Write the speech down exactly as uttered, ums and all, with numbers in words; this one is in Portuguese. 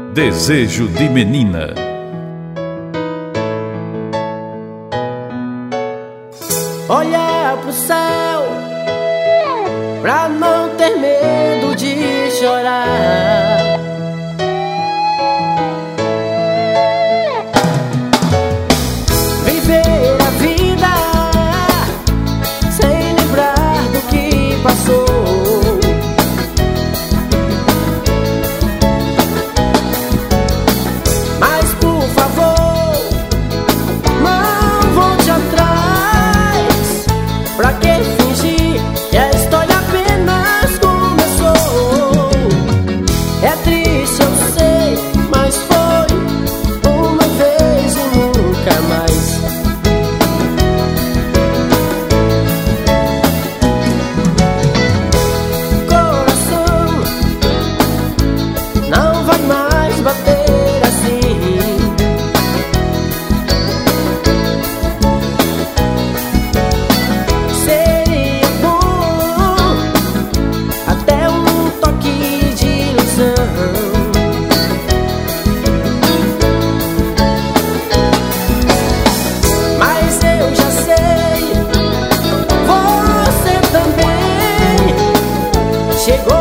Desejo de Menina. Olhar pro céu pra não ter medo de chorar. Viver a vida sem lembrar do que passou. Mas por favor, não volte atrás. Pra que fingir que a história apenas começou? É triste, eu sei, mas foi uma vez e nunca mais. Coração não vai mais bater assim. Seria bom até um toque de ilusão. Mas eu já sei, você também chegou